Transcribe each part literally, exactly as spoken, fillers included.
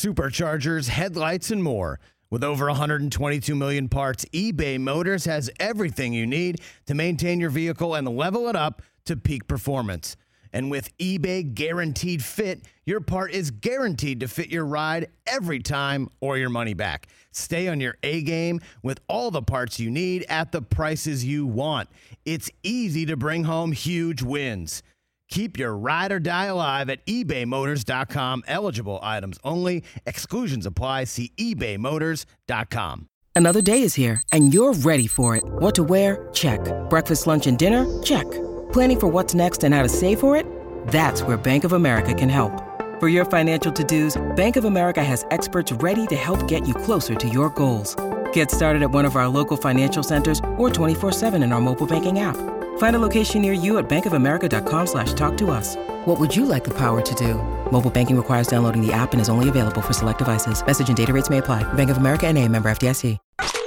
superchargers, headlights, and more. With over one hundred twenty-two million parts, eBay Motors has everything you need to maintain your vehicle and level it up to peak performance. And with eBay Guaranteed Fit, your part is guaranteed to fit your ride every time or your money back. Stay on your A-game with all the parts you need at the prices you want. It's easy to bring home huge wins. Keep your ride or die alive at ebay motors dot com. Eligible items only. Exclusions apply. See ebay motors dot com. Another day is here, and you're ready for it. What to wear? Check. Breakfast, lunch, and dinner? Check. Planning for what's next and how to save for it? That's where Bank of America can help. For your financial to-dos, Bank of America has experts ready to help get you closer to your goals. Get started at one of our local financial centers or twenty-four seven in our mobile banking app. Find a location near you at bankofamerica.com slash talk to us. What would you like the power to do? Mobile banking requires downloading the app and is only available for select devices. Message and data rates may apply. Bank of America N A, member F D I C.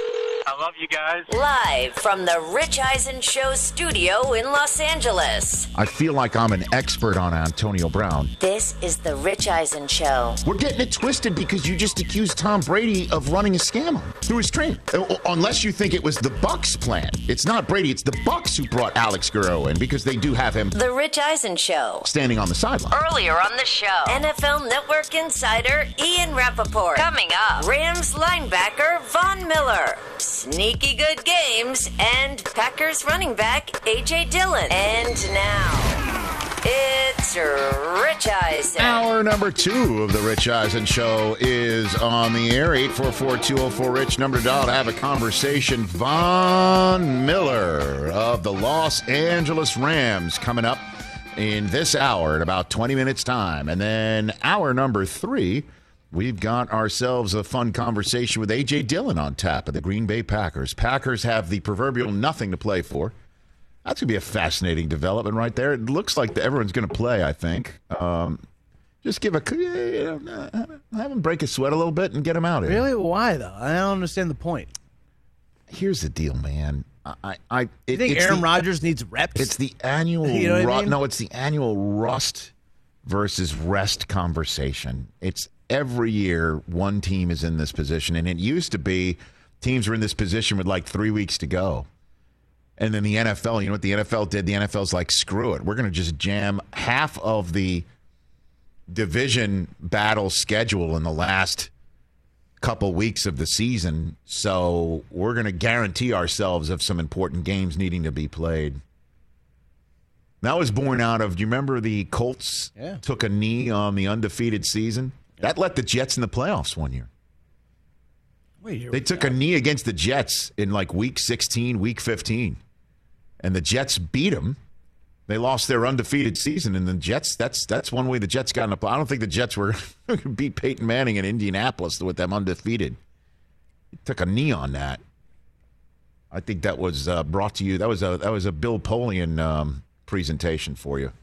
I love you guys. Live from the Rich Eisen Show studio in Los Angeles. I feel like I'm an expert on Antonio Brown. This is the Rich Eisen Show. We're getting it twisted because you just accused Tom Brady of running a scam through his train. Unless you think it was the Bucks plan. It's not Brady, it's the Bucks who brought Alex Guerrero in because they do have him. The Rich Eisen Show. Standing on the sideline. Earlier on the show, N F L Network insider Ian Rappaport. Coming up, Rams linebacker Von Miller. Sneaky good games and Packers running back A J Dillon. And now, it's Rich Eisen. Hour number two of the Rich Eisen Show is on the air. eight four four, two oh four, RICH, number to dial to have a conversation. Von Miller of the Los Angeles Rams coming up in this hour in about twenty minutes time. And then hour number three, we've got ourselves a fun conversation with A J Dillon on tap of the Green Bay Packers. Packers have the proverbial nothing to play for. That's going to be a fascinating development right there. It looks like everyone's going to play, I think. Um, just give a, you know, have him break a sweat a little bit and get him out of here. Really? Why, though? I don't understand the point. Here's the deal, man. I, I, it, you think Aaron Rodgers needs reps? It's the annual, you know ru- I mean? no, it's the annual rust versus rest conversation. It's every year one team is in this position, and it used to be teams were in this position with like three weeks to go. And then the N F L, you know what the N F L did? The N F L's like, screw it. We're going to just jam half of the division battle schedule in the last couple weeks of the season. So we're going to guarantee ourselves of some important games needing to be played. That was born out of, do you remember the Colts yeah. took a knee on the undefeated season? Yeah. That let the Jets in the playoffs one year. Wait, they took a knee against the Jets in like week sixteen, week fifteen. And the Jets beat them. They lost their undefeated season. And the Jets, that's that's one way the Jets got in the play. I don't think the Jets were going to beat Peyton Manning in Indianapolis with them undefeated. He took a knee on that. I think that was uh, brought to you. That was a that was a Bill Polian um, presentation for you.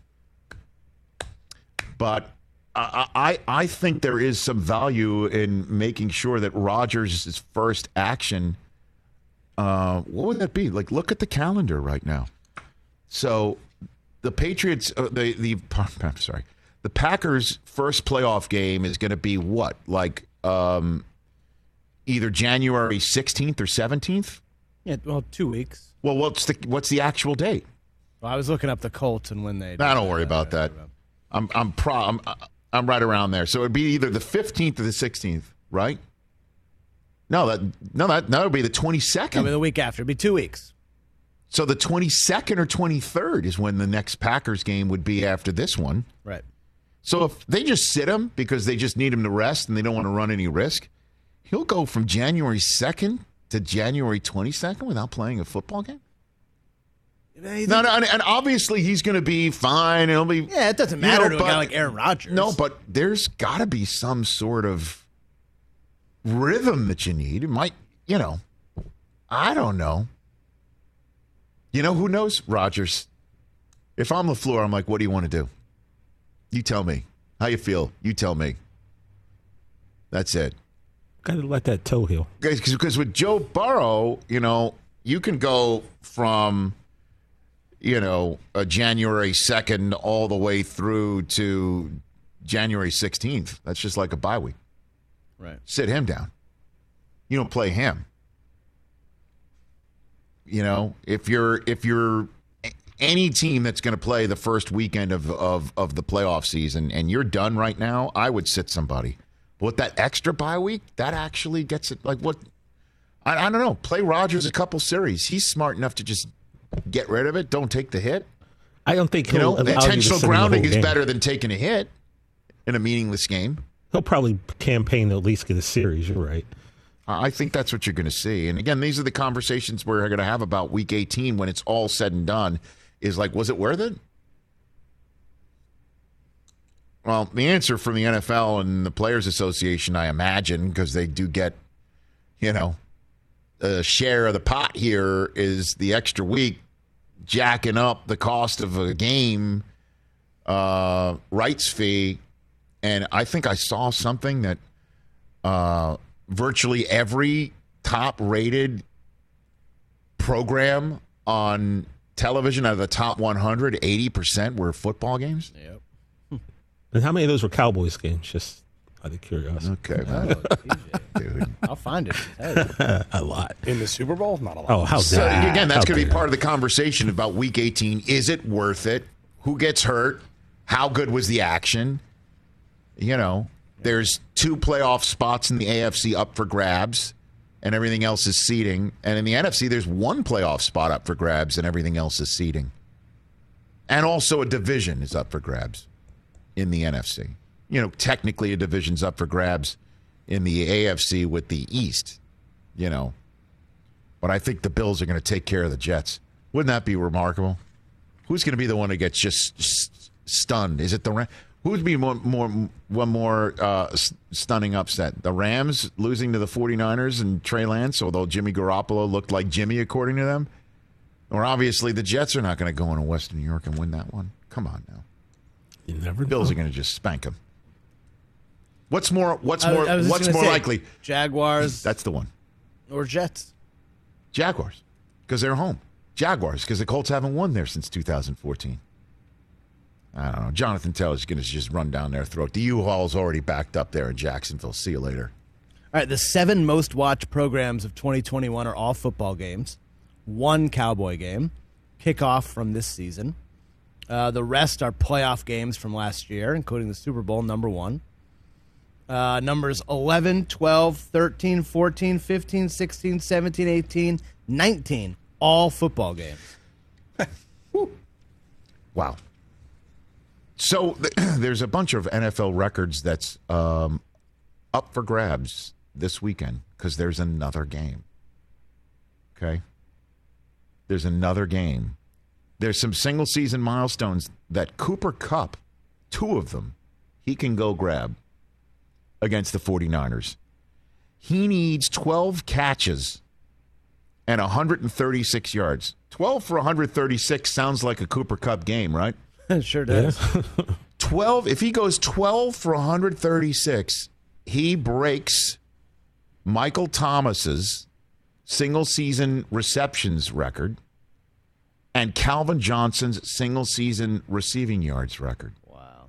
But I, I I think there is some value in making sure that Rodgers' first action. Uh, what would that be? Like, look at the calendar right now. So, the Patriots, uh, the the I'm sorry, the Packers' first playoff game is going to be what? Like, um, either January sixteenth or seventeenth. Yeah, well, two weeks. Well, what's the what's the actual date? Well, I was looking up the Colts and when they. Nah, don't worry about that. I'm I'm pro. I'm, I'm right around there. So it'd be either the fifteenth or the sixteenth, right? No, that no that that would be the twenty-second. I mean, the week after. It'd be two weeks. So the twenty-second or twenty-third is when the next Packers game would be after this one. Right. So if they just sit him because they just need him to rest and they don't want to run any risk, he'll go from January second to January twenty-second without playing a football game? No, no, and, and obviously he's going to be fine. He'll be yeah. It doesn't matter you know, to but, a guy like Aaron Rodgers. No, but there's got to be some sort of rhythm that you need. It might, you know, I don't know. You know who knows? Rodgers. If I'm LaFleur, I'm like, what do you want to do? You tell me. How you feel? You tell me. That's it. Got to let that toe heal. Because with Joe Burrow, you know, you can go from, you know, a January second all the way through to January sixteenth. That's just like a bye week. Right. Sit him down. You don't play him. You know, if you're if you're any team that's going to play the first weekend of, of, of the playoff season and you're done right now, I would sit somebody. But with that extra bye week, that actually gets it. Like what? I, I don't know. Play Rodgers a couple series. He's smart enough to just get rid of it. Don't take the hit. I don't think you know he'll allow you to intentional sit in the grounding whole is game. better than taking a hit in a meaningless game. He'll probably campaign to at least get a series. You're right. I think that's what you're going to see. And again, these are the conversations we're going to have about week eighteen when it's all said and done. Is like, was it worth it? Well, the answer from the N F L and the Players Association, I imagine, because they do get, you know, a share of the pot here, is the extra week jacking up the cost of a game uh, rights fee. And I think I saw something that uh, virtually every top-rated program on television out of the top one hundred, eighty percent were football games. Yep. And how many of those were Cowboys games? Just out of curiosity. Okay, man. Oh, Dude. I'll find it. Hey. A lot. In the Super Bowl? Not a lot. Oh, how So dare again, that's How going to be dare part of the conversation about week eighteen. Is it worth it? Who gets hurt? How good was the action? You know, there's two playoff spots in the A F C up for grabs, and everything else is seeding. And in the N F C, there's one playoff spot up for grabs, and everything else is seeding. And also a division is up for grabs in the N F C. You know, technically a division's up for grabs in the A F C with the East, you know. But I think the Bills are going to take care of the Jets. Wouldn't that be remarkable? Who's going to be the one that gets just st- stunned? Is it the Rams? Who'd be more, more, one more uh, stunning upset? The Rams losing to the 49ers and Trey Lance, although Jimmy Garoppolo looked like Jimmy according to them? Or obviously the Jets are not going to go into Western New York and win that one. Come on now. You never know. Bills are going to just spank them. What's more? What's I- more? I was just What's gonna more say, likely? Jaguars That's the one. or Jets? Jaguars, because they're home. Jaguars, because the Colts haven't won there since two thousand fourteen. I don't know. Jonathan Taylor's going to just run down their throat. The U-Haul's already backed up there in Jacksonville. See you later. All right, the seven most watched programs of twenty twenty-one are all football games. One Cowboy game, kickoff from this season. Uh, the rest are playoff games from last year, including the Super Bowl, number one. Uh, numbers eleven, twelve, thirteen, fourteen, fifteen, sixteen, seventeen, eighteen, nineteen, all football games. Wow. So th- there's a bunch of N F L records that's um, up for grabs this weekend because there's another game. Okay? There's another game. There's some single-season milestones that Cooper Kupp, two of them, he can go grab against the 49ers. He needs twelve catches and one hundred thirty-six yards. twelve for one hundred thirty-six sounds like a Cooper Kupp game, right? Sure does. twelve, if he goes twelve for one hundred thirty-six, he breaks Michael Thomas's single-season receptions record and Calvin Johnson's single-season receiving yards record. Wow.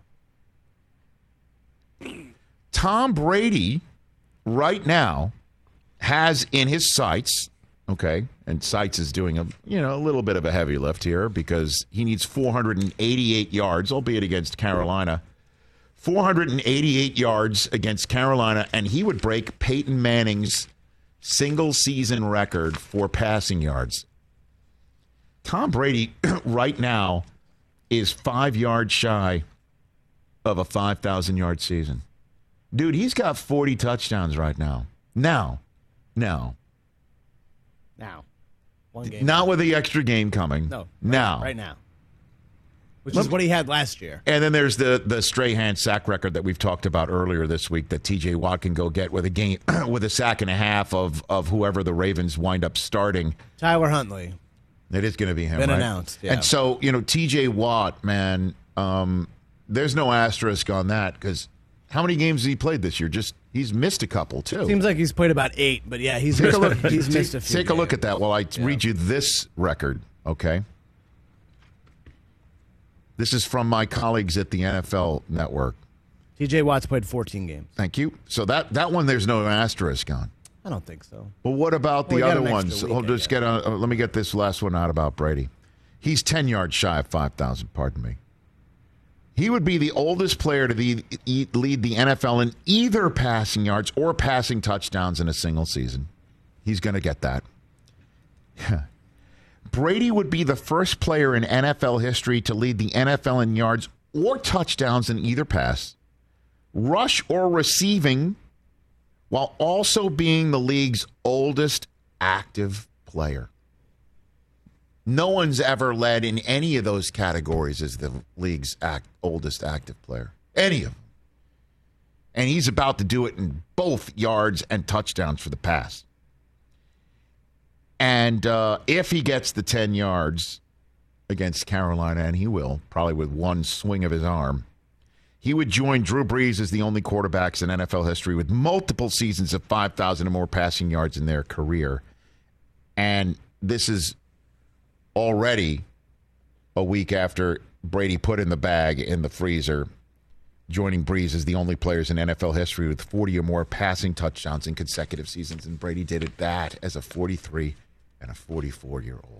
Tom Brady, right now, has in his sights, okay, and sights is doing a you know a little bit of a heavy lift here because he needs four hundred eighty-eight yards, albeit against Carolina. four hundred eighty-eight yards against Carolina, and he would break Peyton Manning's single-season record for passing yards. Tom Brady, right now, is five yards shy of a five thousand yard season. Dude, he's got forty touchdowns right now. Now, now. Now. One game. Not with the extra game coming. No. Right, now. Right now. Which is what he had last year. And then there's the the Strahan sack record that we've talked about earlier this week that T J Watt can go get with a game with a sack and a half of of whoever the Ravens wind up starting. Tyler Huntley. It is going to be him, Been right? announced, yeah. And so, you know, T J Watt, man, um, there's no asterisk on that because how many games has he played this year? Just he's missed a couple too. Seems like he's played about eight, but yeah, he's Take missed, a look. he's take, missed a few Take a look games. at that while I Yeah. read you this record, okay? This is from my colleagues at the N F L Network. T J Watt's played fourteen games. Thank you. So that, that one, there's no asterisk on. I don't think so. Well, what about Well, the we got other an extra ones? week, I'll I just guess. get a, uh, let me get this last one out about Brady. He's ten yards shy of five thousand, pardon me. He would be the oldest player to lead, lead the N F L in either passing yards or passing touchdowns in a single season. He's going to get that. Brady would be the first player in N F L history to lead the N F L in yards or touchdowns in either pass, rush or receiving, while also being the league's oldest active player. No one's ever led in any of those categories as the league's act, oldest active player. Any of them. And he's about to do it in both yards and touchdowns for the pass. And uh, if he gets the ten yards against Carolina, and he will, probably with one swing of his arm, he would join Drew Brees as the only quarterbacks in N F L history with multiple seasons of five thousand or more passing yards in their career. And this is already a week after Brady put in the bag in the freezer, joining Brees as the only players in N F L history with forty or more passing touchdowns in consecutive seasons. And Brady did it that as a forty-three and a forty-four-year-old.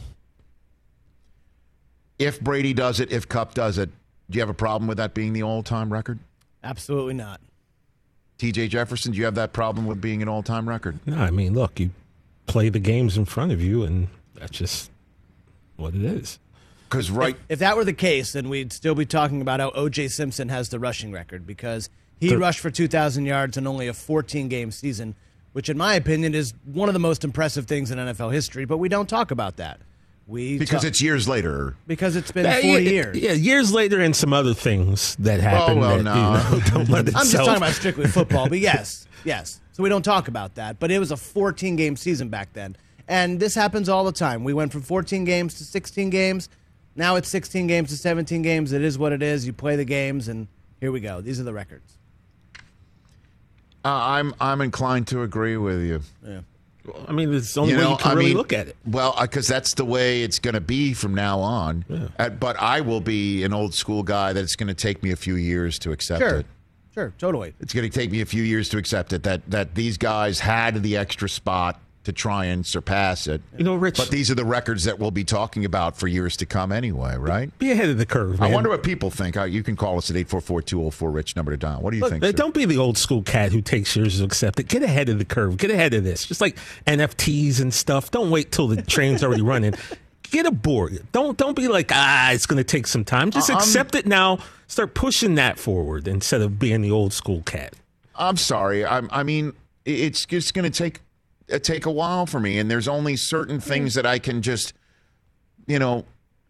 If Brady does it, if Kupp does it, do you have a problem with that being the all-time record? Absolutely not. T J Jefferson, do you have that problem with being an all-time record? No, I mean, look, you play the games in front of you, and that's just what it is. Because right, If, if that were the case, then we'd still be talking about how O J Simpson has the rushing record because he The- rushed for two thousand yards in only a fourteen-game season, which in my opinion is one of the most impressive things in N F L history, but we don't talk about that. We because talk- it's years later. because it's been Yeah, forty yeah, years. Yeah, years later and some other things that happened. well, that, no. you know, don't let I'm just itself- talking about strictly football, but yes, yes. So we don't talk about that. But it was a fourteen-game season back then. And this happens all the time. We went from fourteen games to sixteen games. Now it's sixteen games to seventeen games. It is what it is. You play the games, and here we go. These are the records. Uh, I'm I'm inclined to agree with you. Yeah. I mean, it's the only You way know, you can I really mean, look at it. Well, because that's the way it's going to be from now on. Yeah. Uh, but I will be an old school guy that it's going to take me a few years to accept Sure. it. Sure, totally. It's going to take me a few years to accept it that that these guys had the extra spot to try and surpass it. You know, Rich, But these are the records that we'll be talking about for years to come anyway, right? be ahead of the curve, I man. wonder what people think. Uh, You can call us at eight four four, two oh four, RICH, number to dial. What do you Look, think, uh, sir? don't be the old school cat who takes years to accept it. Get ahead of the curve. Get ahead of this. Just like N F Ts and stuff. Don't wait till the train's already running. Get aboard. Don't don't be like, ah, it's going to take some time. Just Um, accept it now. Start pushing that forward instead of being the old school cat. I'm sorry. I'm, I mean, it's just going to take uh, take a while for me, and there's only certain things that I can just, you know,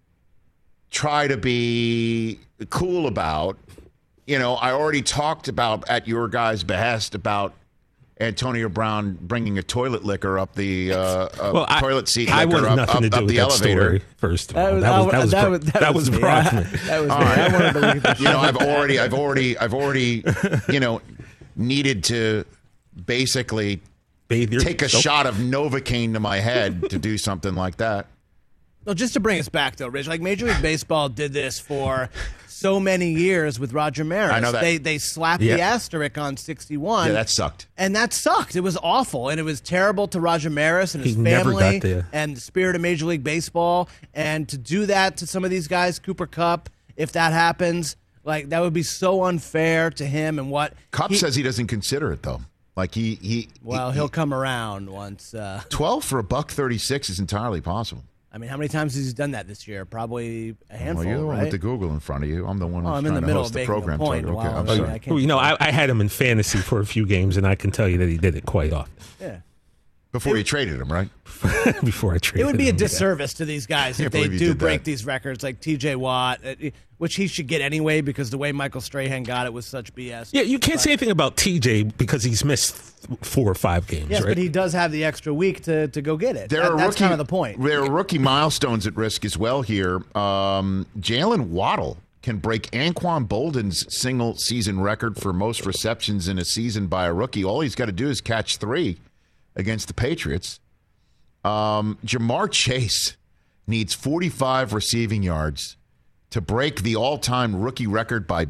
try to be cool about. You know, I already talked about at your guys' behest about Antonio Brown bringing a toilet liquor up the uh, uh, Well, I- toilet seat I liquor wanted up, nothing up, to do up with the that elevator. story. First of all, that was that was that Bro- was, that was me. Brockman. That was me. All right. I wanted to leave the You know, I've already, I've already, I've already, you know, needed to basically Bathe your- take a Nope. shot of Novocaine to my head to do something like that. No, just to bring us back, though, Rich, like Major League Baseball did this for so many years with Roger Maris. I know that. They, they slapped Yeah. the asterisk on sixty-one. Yeah, that sucked. And that sucked. It was awful. And it was terrible to Roger Maris and his He never family got the- and the spirit of Major League Baseball. And to do that to some of these guys, Cooper Kupp, if that happens, like that would be so unfair to him and what. Cup he- says he doesn't consider it though. Like he, he Well, he, he'll come around once. Uh, twelve for a buck thirty-six is entirely possible. I mean, how many times has he done that this year? Probably a handful, Well, you're the one right? with the Google in front of you. I'm the one Well, who's I'm in trying the to middle host of the making a program. point so, okay, while I'm I'm- sorry. I can't- Well, you know, I, I had him in fantasy for a few games, and I can tell you that he did it quite often Yeah. Before you traded him, right? before I traded It would be a him. disservice to these guys Can't if they believe you do did break that. these records, like T J Watt, uh, which he should get anyway because the way Michael Strahan got it was such B S. Yeah, you can't say anything about T J because he's missed four or five games, Yes, right? but he does have the extra week to, to go get it. There That- are that's rookie, kind of the point. There are rookie milestones at risk as well here. Um, Jalen Waddle can break Anquan Bolden's single season record for most receptions in a season by a rookie. All he's got to do is catch three against the Patriots. Um, Jamar Chase needs forty-five receiving yards to break the all-time rookie record by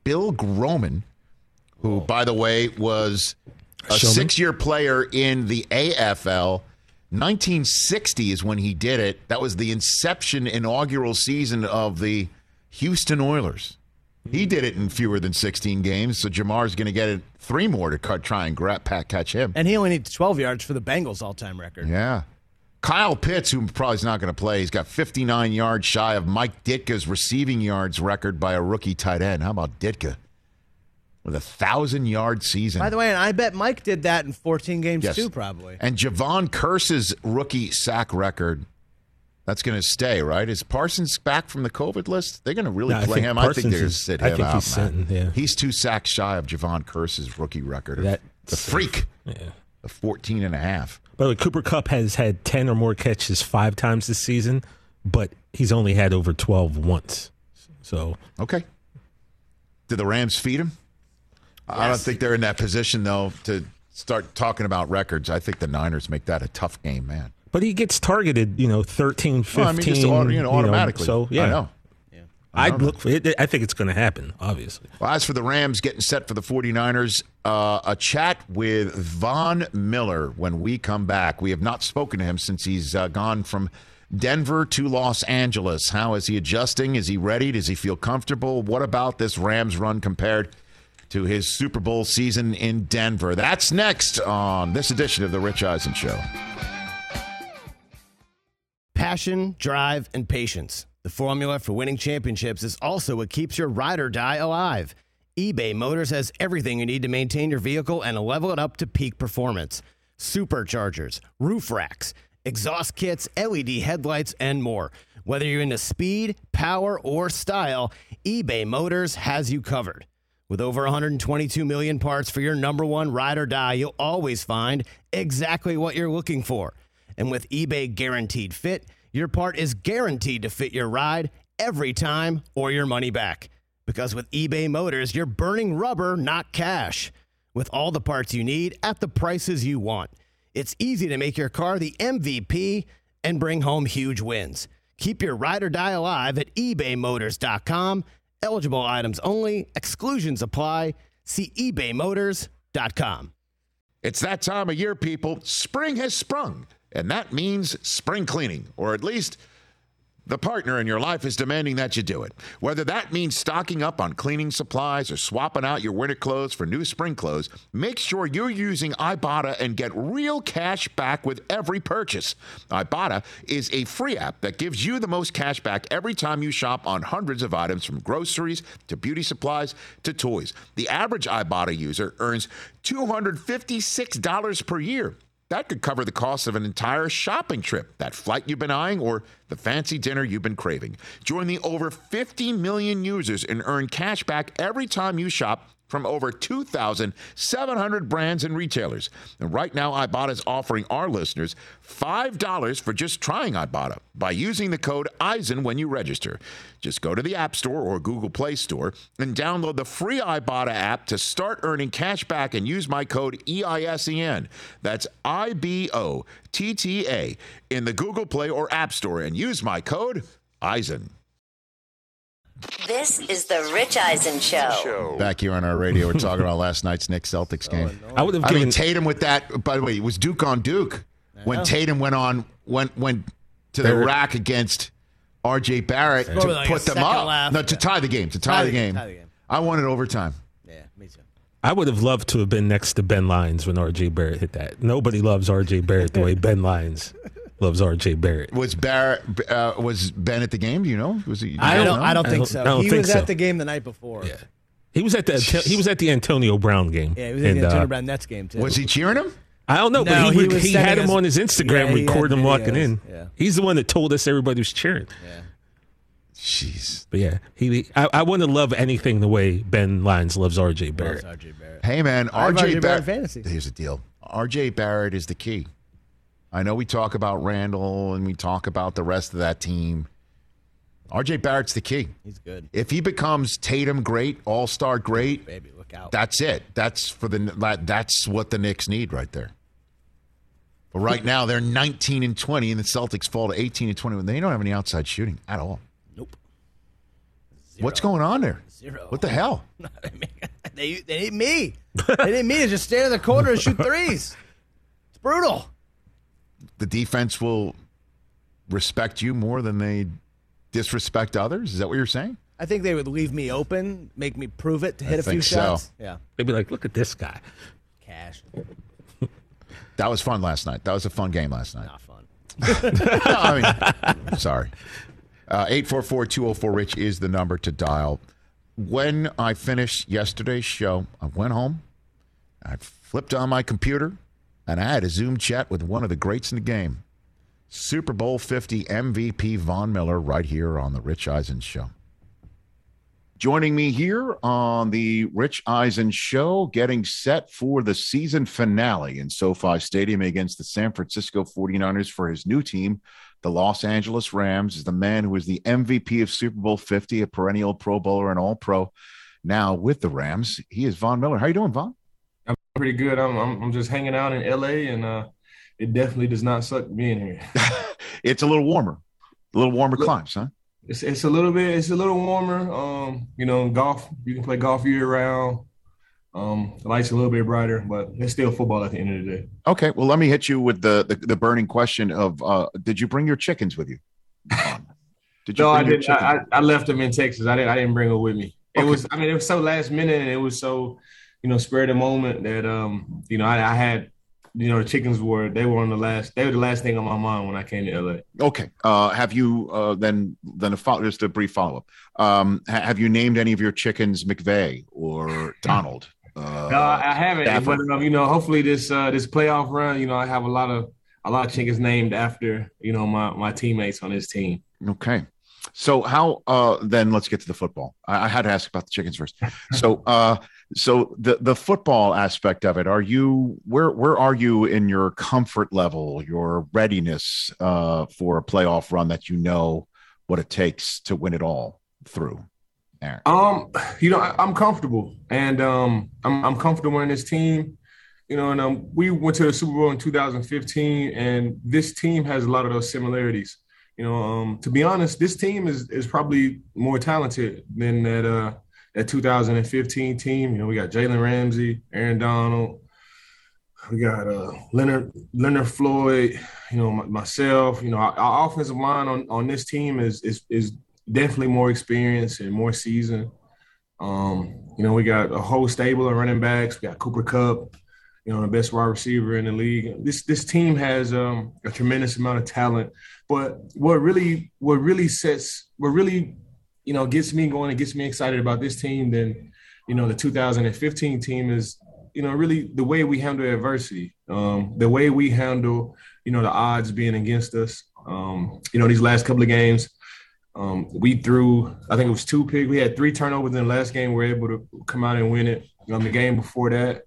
Bill Groman, who, by the way, was a Showman. six-year player in the A F L. nineteen sixty is when he did it. That was the inception inaugural season of the Houston Oilers. He did it in fewer than sixteen games, so Jamar's going to get it three more to cut, try and grab, pat, catch him. And he only needs twelve yards for the Bengals all-time record. Yeah. Kyle Pitts, who probably is not going to play, he's got fifty-nine yards shy of Mike Ditka's receiving yards record by a rookie tight end. How about Ditka? With a thousand-yard season. By the way, and I bet Mike did that in fourteen games Yes. too, probably. And Javon Curse's rookie sack record, that's going to stay, right? Is Parsons back from the COVID list? They're going to really No, I play think him. I Parsons think they're going to is- sit I him think out, he's man. sitting, yeah. He's two sacks shy of Javon Curse's rookie record. That- the freak. Yeah. Of fourteen and a half. By the way, Cooper Kupp has had ten or more catches five times this season, but he's only had over twelve once. So Okay. Did the Rams feed him? I don't think they're in that position, though, to start talking about records. I think the Niners make that a tough game, man. But he gets targeted, you know, thirteen, fifteen. Well, I mean, just auto, you know, automatically. so, yeah. I know. I'd look for it. I think it's going to happen, obviously. Well, as for the Rams getting set for the 49ers, uh, a chat with Von Miller when we come back. We have not spoken to him since he's uh, gone from Denver to Los Angeles. How is he adjusting? Is he ready? Does he feel comfortable? What about this Rams run compared to his Super Bowl season in Denver? That's next on this edition of The Rich Eisen Show. Passion, drive, and patience. The formula for winning championships is also what keeps your ride or die alive. eBay Motors has everything you need to maintain your vehicle and level it up to peak performance. Superchargers, roof racks, exhaust kits, L E D headlights, and more. Whether you're into speed, power, or style, eBay Motors has you covered. With over one hundred twenty-two million parts for your number one ride or die, you'll always find exactly what you're looking for. And with eBay Guaranteed Fit, your part is guaranteed to fit your ride every time or your money back. Because with eBay Motors, you're burning rubber, not cash. With all the parts you need at the prices you want. It's easy to make your car the M V P and bring home huge wins. Keep your ride or die alive at ebay motors dot com. Eligible items only. Exclusions apply. See ebay motors dot com. It's that time of year, people. Spring has sprung, and that means spring cleaning, or at least the partner in your life is demanding that you do it. Whether that means stocking up on cleaning supplies or swapping out your winter clothes for new spring clothes, make sure you're using Ibotta and get real cash back with every purchase. Ibotta is a free app that gives you the most cash back every time you shop on hundreds of items, from groceries to beauty supplies to toys. The average Ibotta user earns two hundred fifty-six dollars per year. That could cover the cost of an entire shopping trip, that flight you've been eyeing, or the fancy dinner you've been craving. Join the over fifty million users and earn cash back every time you shop from over two thousand seven hundred brands and retailers. And right now, Ibotta is offering our listeners five dollars for just trying Ibotta by using the code Eisen when you register. Just go to the App Store or Google Play Store and download the free Ibotta app to start earning cash back and use my code E I S E N. That's I B O T T A in the Google Play or App Store, and use my code Eisen. This is the Rich Eisen Show. Back here on our radio, we're talking about last night's Knicks Celtics game. I would have I given mean, Tatum with that. By the way, it was Duke on Duke when Tatum went on went went to the Barrett. rack against R J Barrett Scored to like a put them second up. left. No, to tie the game. To tie, Tie the the- game. tie the game. I wanted overtime. Yeah, me too. I would have loved to have been next to Ben Lyons when R J Barrett hit that. Nobody loves R J Barrett the way Ben Lyons loves R J Barrett. Was Barrett? Uh, was Ben at the game? Do you know? Was he? I you don't. know? I don't I think don't- so. I don't he think was so. at the game the night before. Yeah, he was at the he was at the Antonio Brown game. Yeah, he was at And, the Antonio uh, Brown Nets game too. Was he cheering him? I don't know, No, but he, he rec- was he had sending him us- on his Instagram Yeah, he had recording him walking videos. in. Yeah. He's the one that told us everybody was cheering. Yeah. Jeez. But yeah, he I, I want to love anything the way Ben Lyons loves R J Barrett. R J Barrett. Hey man, I have R J R J Barrett Barrett. fantasy. Here's the deal. R J Barrett is the key. I know we talk about Randall and we talk about the rest of that team. R J Barrett's the key. He's good. If he becomes Tatum great, All-Star great, Baby, look out. that's it. That's for the that- that's what the Knicks need right there. But right now they're nineteen and twenty, and the Celtics fall to eighteen and twenty. They don't have any outside shooting at all. Nope. What's going on there? Zero. What the hell? I mean, they they need me. They need me to just stand in the corner and shoot threes. It's brutal. The defense will respect you more than they disrespect others? Is that what you're saying? I think they would leave me open, make me prove it to hit I a few think so. shots. Yeah. They'd be like, look at this guy. Cash. That was fun last night. That was a fun game last night. Not fun. No, I mean, sorry. Uh, eight four four, two oh four, RICH is the number to dial. When I finished yesterday's show, I went home, I flipped on my computer, and I had a Zoom chat with one of the greats in the game, Super Bowl fifty M V P Von Miller, right here on the Rich Eisen Show. Joining me here on the Rich Eisen Show, getting set for the season finale in SoFi Stadium against the San Francisco forty-niners for his new team, the Los Angeles Rams, is the man who is the M V P of Super Bowl fifty, a perennial Pro Bowler and All-Pro. Now with the Rams, he is Von Miller. How you doing, Von? I'm pretty good. I'm I'm, I'm just hanging out in L A, and uh, it definitely does not suck being here. It's a little warmer, a little warmer Look, climes, huh? It's it's a little bit it's a little warmer. Um, you know, golf you can play golf year round. Um, the lights a little bit brighter, but it's still football at the end of the day. Okay, well, let me hit you with the the, the burning question of: uh, did you bring your chickens with you? Did you? No, I bring your did. I, chickens? I left them in Texas. I didn't. I didn't bring them with me. It Okay. was. I mean, it was so last minute, and it was so, you know, spur of the moment that um, you know, I, I had. You know, the chickens were, they were on the last, they were the last thing on my mind when I came to L A. Okay. Uh, have you uh, then, then a follow, just a brief follow up. Um, ha- have you named any of your chickens McVay or Donald? Uh, No, I haven't. Stafford? But um, you know, hopefully this uh, this playoff run, you know, I have a lot of a lot of chickens named after, you know, my my teammates on this team. Okay. So how uh, then let's get to the football. I, I had to ask about the chickens first. So uh, so the the football aspect of it, are you where where are you in your comfort level, your readiness uh, for a playoff run that you know what it takes to win it all through? Aaron. Um, you know, I, I'm comfortable, and um, I'm I'm comfortable in this team. You know, and um, we went to the Super Bowl in two thousand fifteen, and this team has a lot of those similarities. You know, um, to be honest, this team is is probably more talented than that uh, that two thousand fifteen team. You know, we got Jalen Ramsey, Aaron Donald, we got uh, Leonard Leonard Floyd. You know, my, myself. You know, our, our offensive line on, on this team is is is definitely more experienced and more seasoned. Um, you know, we got a whole stable of running backs. We got Cooper Kupp, you know, the best wide receiver in the league. This this team has um, a tremendous amount of talent. But what really, what really sets, what really, you know, gets me going and gets me excited about this team than, you know, the two thousand fifteen team is, you know, really the way we handle adversity, um, the way we handle, you know, the odds being against us. Um, you know, these last couple of games, um, we threw, I think it was two picks. We had three turnovers in the last game. We were able to come out and win it. Um, the game before that,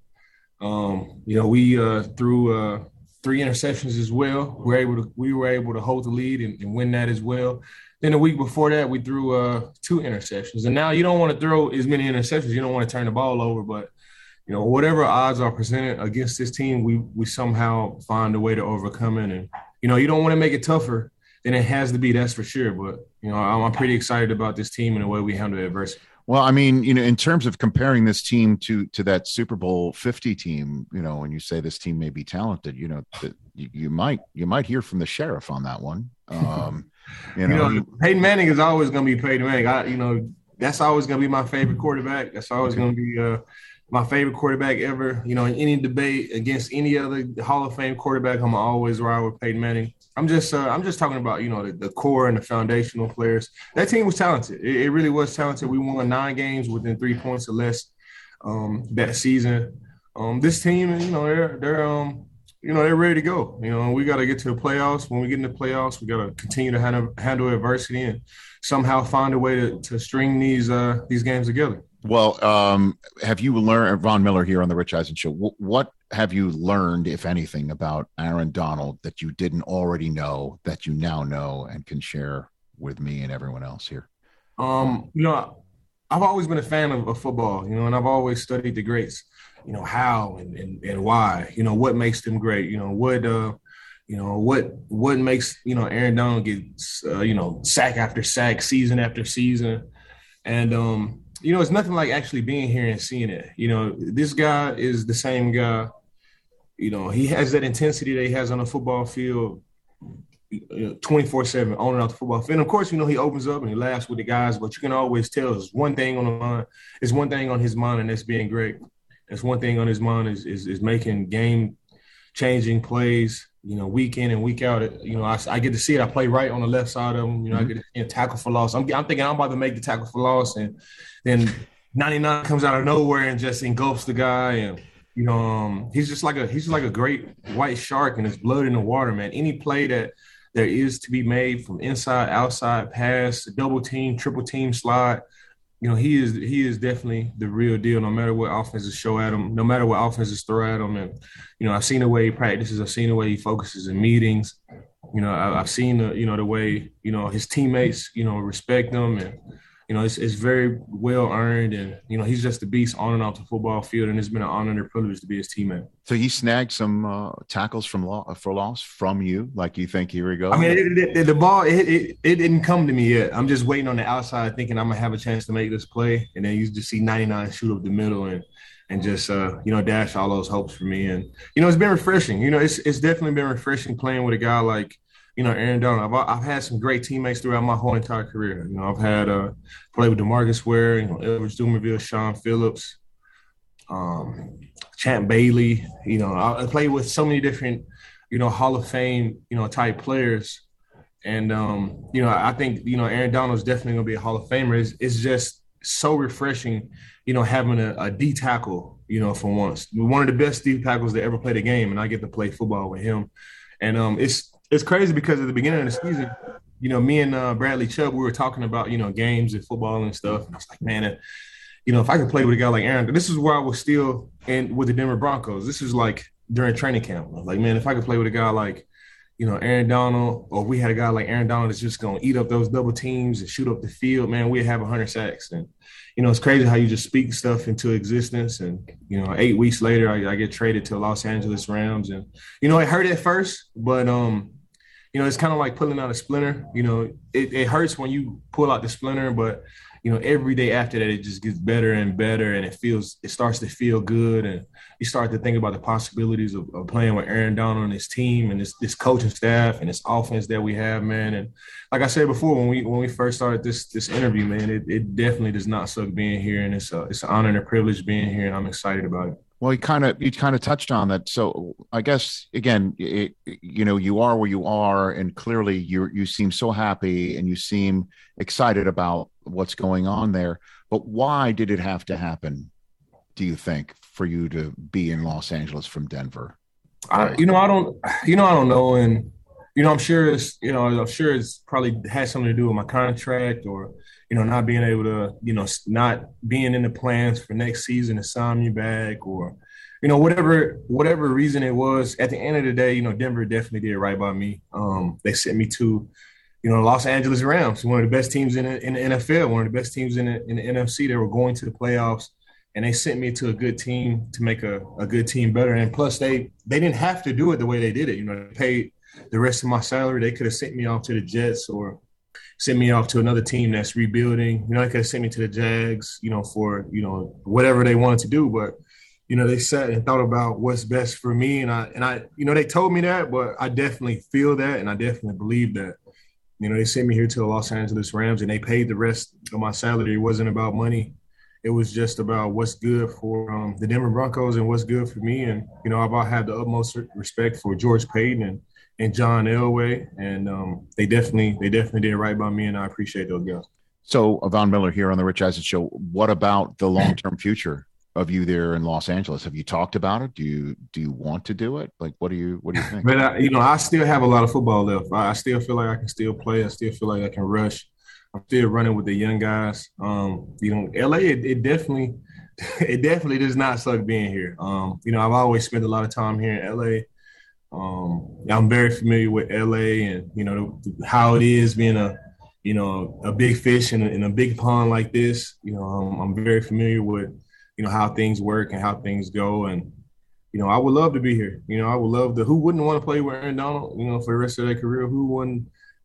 um, you know, we uh, threw uh, three interceptions as well. We were able to we were able to hold the lead and, and win that as well. Then the week before that, we threw uh, two interceptions. And now you don't want to throw as many interceptions. You don't want to turn the ball over. But, you know, whatever odds are presented against this team, we we somehow find a way to overcome it. And, you know, you don't want to make it tougher than it has to be, that's for sure. But, you know, I'm, I'm pretty excited about this team and the way we handle adversity. Well, I mean, you know, in terms of comparing this team to to that Super Bowl fifty team, you know, when you say this team may be talented, you know, that you, you might you might hear from the sheriff on that one. Um, you know, you know, Peyton Manning is always going to be Peyton Manning. I, you know, that's always going to be my favorite quarterback. That's always Okay. going to be uh, my favorite quarterback ever. You know, in any debate against any other Hall of Fame quarterback, I'm always ride with Peyton Manning. I'm just, uh, I'm just talking about, you know, the, the core and the foundational players. That team was talented. It, it really was talented. We won nine games within three points or less um, that season. Um, this team, you know, they're, they're, um, you know, they're ready to go. You know, we got to get to the playoffs. When we get in the playoffs, we got to continue to handle, handle adversity and somehow find a way to, to string these, uh, these games together. well, um, have you learned, Von Miller here on the Rich Eisen Show, wh- what have you learned, if anything, about Aaron Donald that you didn't already know, that you now know and can share with me and everyone else here? Um, you know, I've always been a fan of, of football, you know, and I've always studied the greats, you know, how and, and, and why, you know, what makes them great, you know, what, uh, you know, what, what makes, you know, Aaron Donald get, uh, you know, sack after sack, season after season. And, um, you know, it's nothing like actually being here and seeing it. You know, this guy is the same guy. You know, he has that intensity that he has on the football field twenty-four seven on and off the football field. And, of course, you know, he opens up and he laughs with the guys, but you can always tell there's one thing on the mind. It's one thing on his mind, and that's being great. It's one thing on his mind is is, is making game-changing plays, you know, week in and week out. You know, I, I get to see it. I play right on the left side of him. You know, mm-hmm. I get to you know, tackle for loss. I'm, I'm thinking I'm about to make the tackle for loss, and then ninety-nine comes out of nowhere and just engulfs the guy. And, you know, um, he's just like a he's just like a great white shark, and there's blood in the water, man. Any play that there is to be made from inside, outside, pass, double team, triple team, slide, you know, he is he is definitely the real deal, no matter what offenses show at him, no matter what offenses throw at him. And, you know, I've seen the way he practices. I've seen the way he focuses in meetings. You know, I, I've seen, the you know, the way, you know, his teammates, you know, respect him. And, you know, it's, it's very well earned. And, you know, he's just a beast on and off the football field. And it's been an honor and a privilege to be his teammate. So he snagged some uh, tackles from law, for loss from you, like you think, here we go? I mean, it, it, the ball, it, it, it didn't come to me yet. I'm just waiting on the outside thinking I'm going to have a chance to make this play. And then you just see ninety-nine shoot up the middle and and just, uh, you know, dash all those hopes for me. And, you know, it's been refreshing. You know, it's it's definitely been refreshing playing with a guy like, you know, Aaron Donald. I've, I've had some great teammates throughout my whole entire career. You know, I've had uh, played with DeMarcus Ware, you know, Elbridge Dumerville, Sean Phillips, um, Champ Bailey. You know, I, I played with so many different, you know, Hall of Fame, you know, type players. And, um, you know, I think, you know, Aaron Donald is definitely going to be a Hall of Famer. It's, it's just so refreshing, you know, having a, a D tackle, you know, for once. One of the best D tackles that ever played a game, and I get to play football with him. And um, it's, It's crazy because at the beginning of the season, you know, me and uh, Bradley Chubb, we were talking about, you know, games and football and stuff. And I was like, man, uh, you know, if I could play with a guy like Aaron, this is where I was still in with the Denver Broncos. This is like during training camp. I was like, man, if I could play with a guy like, you know, Aaron Donald, or we had a guy like Aaron Donald that's just going to eat up those double teams and shoot up the field, man, we'd have one hundred sacks. And, you know, it's crazy how you just speak stuff into existence. And, you know, eight weeks later, I, I get traded to Los Angeles Rams. And, you know, it hurt at first, but, um, you know, it's kind of like pulling out a splinter. You know, it, it hurts when you pull out the splinter, but, you know, every day after that, it just gets better and better, and it feels, it starts to feel good. And you start to think about the possibilities of, of playing with Aaron Donald and his team and this, this coaching staff and this offense that we have, man. And like I said before, when we when we first started this this interview, man, it, it definitely does not suck being here. And it's a, it's an honor and a privilege being here, and I'm excited about it. Well, you kind of you kind of touched on that. So I guess again, it, you know, you are where you are, and clearly you you seem so happy and you seem excited about what's going on there. But why did it have to happen, do you think, for you to be in Los Angeles from Denver? I, you know, I don't. You know, I don't know, and you know, I'm sure it's you know, I'm sure it's probably has something to do with my contract, or you know, not being able to, you know, not being in the plans for next season to sign me back, or, you know, whatever whatever reason it was. At the end of the day, you know, Denver definitely did right by me. Um, they sent me to, you know, Los Angeles Rams, one of the best teams in the, in the N F L, one of the best teams in the, in the N F C. They were going to the playoffs, and they sent me to a good team to make a, a good team better. And plus, they they didn't have to do it the way they did it. You know, they paid the rest of my salary. They could have sent me off to the Jets or send me off to another team that's rebuilding. You know, they could have sent me to the Jags, you know, for, you know, whatever they wanted to do. But, you know, they sat and thought about what's best for me. And I, and I, you know, they told me that, but I definitely feel that. And I definitely believe that. You know, they sent me here to the Los Angeles Rams, and they paid the rest of my salary. It wasn't about money. It was just about what's good for um, the Denver Broncos and what's good for me. And, you know, I've had the utmost respect for George Paton and, and John Elway, and um, they definitely they definitely did right by me, and I appreciate those guys. So, Von Miller here on the Rich Eisen Show. What about the long-term future of you there in Los Angeles? Have you talked about it? Do you do you want to do it? Like, what do you what do you think? But I, you know, I still have a lot of football left. I, I still feel like I can still play. I still feel like I can rush. I'm still running with the young guys. Um, you know, L A, it, it definitely it definitely does not suck being here. Um, you know, I've always spent a lot of time here in L A. Um, I'm very familiar with L A and, you know, how it is being a, you know, a big fish in a, in a big pond like this. You know, um, I'm very familiar with, you know, how things work and how things go. And, you know, I would love to be here. You know, I would love to – who wouldn't want to play with Aaron Donald, you know, for the rest of their career? Who wouldn't,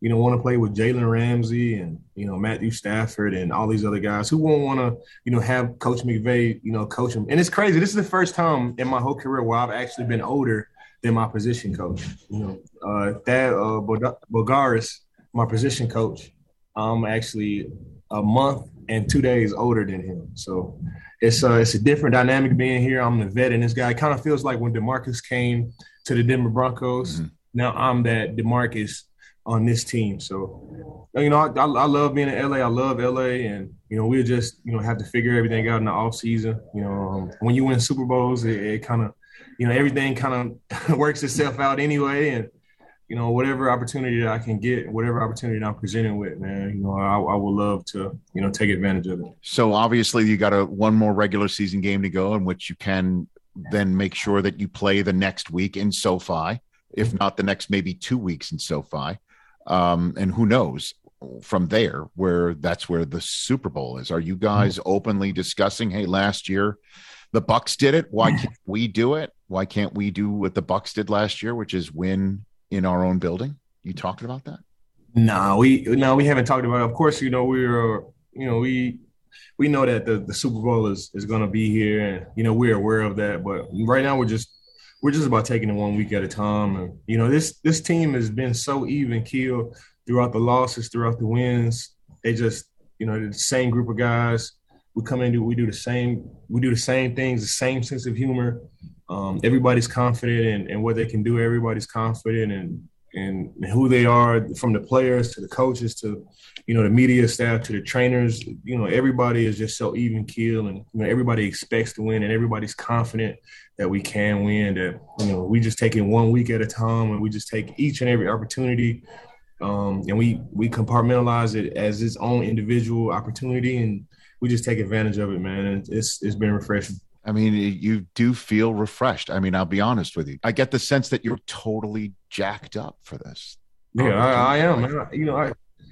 you know, want to play with Jalen Ramsey and, you know, Matthew Stafford and all these other guys who won't want to, you know, have Coach McVay, you know, coach them. And it's crazy. This is the first time in my whole career where I've actually been older than my position coach. You know, uh, Thad uh, Bogaris, my position coach, I'm actually a month and two days older than him. So it's uh, it's a different dynamic being here. I'm the vet, and this guy kind of feels like when DeMarcus came to the Denver Broncos. Mm-hmm. Now I'm that DeMarcus on this team. So, you know, I, I, I love being in L A. I love L A. And, you know, we'll just, you know, have to figure everything out in the offseason. You know, um, when you win Super Bowls, it, it kind of, you know, everything kind of works itself out anyway. And, you know, whatever opportunity that I can get, whatever opportunity that I'm presented with, man, you know, I, I would love to, you know, take advantage of it. So obviously you got a one more regular season game to go in which you can then make sure that you play the next week in SoFi, if not the next maybe two weeks in SoFi. Um, and who knows from there where that's where the Super Bowl is. Are you guys openly discussing, hey, last year the Bucs did it. Why can't we do it? Why can't we do what the Bucs did last year, which is win in our own building? You talking about that? No, we no, we haven't talked about it. Of course, you know, we're you know, we we know that the, the Super Bowl is, is gonna be here, and you know, we're aware of that. But right now we're just We're just about taking it one week at a time. And, you know, this this team has been so even keel throughout the losses, throughout the wins. They just, you know, the same group of guys. We come in and do, we do the same, we do the same things, the same sense of humor. Um, everybody's confident in, in what they can do. Everybody's confident in, in who they are, from the players to the coaches to, you know, the media staff to the trainers. You know, everybody is just so even keel, and, you know, everybody expects to win, and everybody's confident that we can win, that, you know, we just take it one week at a time, and we just take each and every opportunity, um, and we we compartmentalize it as its own individual opportunity, and we just take advantage of it, man. And it's it's been refreshing. I mean, you do feel refreshed. I mean, I'll be honest with you. I get the sense that you're totally jacked up for this. Yeah, I, I am, man. You know, I,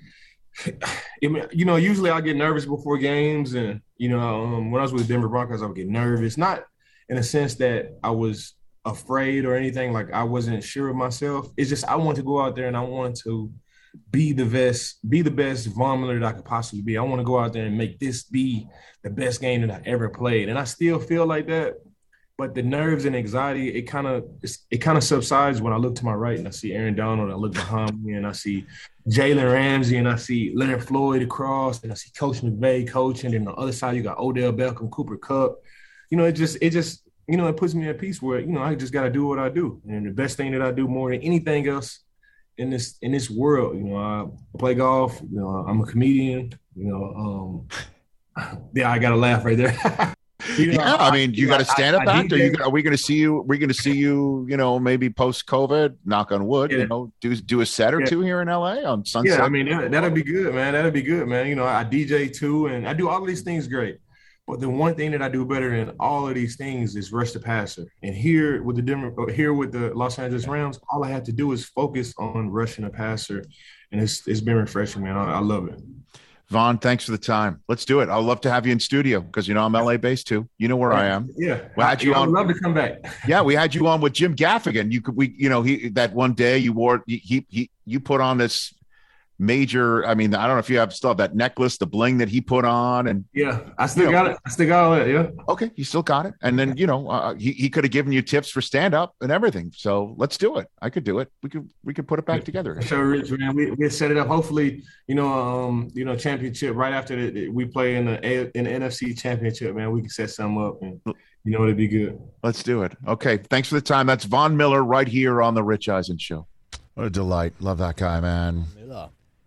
you know, usually I get nervous before games, and, you know, um, when I was with the Denver Broncos, I would get nervous. Not in a sense that I was afraid or anything, like I wasn't sure of myself. It's just I want to go out there and I want to be the best, be the best Von Miller that I could possibly be. I want to go out there and make this be the best game that I ever played. And I still feel like that, but the nerves and anxiety, it kind of it kind of subsides when I look to my right and I see Aaron Donald, I look behind me and I see Jalen Ramsey, and I see Leonard Floyd across, and I see Coach McVay coaching, and on the other side you got Odell Beckham, Cooper Kupp. You know, it just it just you know, it puts me at peace where, you know, I just got to do what I do. And the best thing that I do more than anything else in this in this world, you know, I play golf, you know, I'm a comedian, you know, um, yeah, I got to laugh right there. You know, yeah, I mean, you, you got a stand-up act. Are, you, are we going to see you? Are we going to see you? You know, maybe post-COVID, knock on wood. Yeah. You know, do do a set or yeah. two here in L A on Sunset. Yeah, I mean, that, that'll be good, man. That'll be good, man. You know, I D J too, and I do all of these things great. But the one thing that I do better than all of these things is rush the passer. And here with the Denver, here with the Los Angeles Rams, all I have to do is focus on rushing the passer, and it's it's been refreshing, man. I, I love it. Von, thanks for the time. Let's do it. I'd love to have you in studio because, you know, I'm L A based too. You know where I am. Yeah. We had you I, on. I'd love to come back. Yeah. We had you on with Jim Gaffigan. You could, we, you know, he, that one day you wore, he, he, you put on this major, I mean, I don't know if you have still have that necklace, the bling that he put on. And yeah, I still you got know, it. I still got all that. Yeah. Okay. You still got it. And then, you know, uh, he, he could have given you tips for stand up and everything. So let's do it. I could do it. We could, we could put it back yeah. together. So Rich, man, we, we set it up. Hopefully, you know, um, you know, championship right after the, we play in the, A, in the N F C championship, man, we can set something up and, you know, it'd be good. Let's do it. Okay. Thanks for the time. That's Von Miller right here on the Rich Eisen Show. What a delight. Love that guy, man. Miller.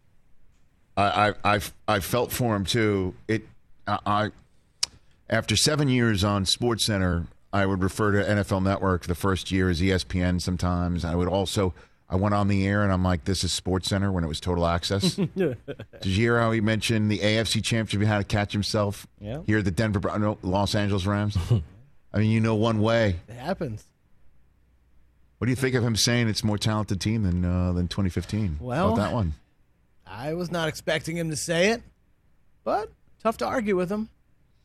I, I I felt for him too. It I, I after seven years on SportsCenter, I would refer to N F L Network the first year as E S P N. Sometimes I would also I went on the air and I'm like, this is SportsCenter when it was Total Access. Did you hear how he mentioned the A F C Championship, how to catch himself? Yeah. Here the Denver no, Los Angeles Rams. I mean, you know, one way it happens. What do you think of him saying it's a more talented team than uh, than twenty fifteen? Well, about that one. I was not expecting him to say it, but tough to argue with him.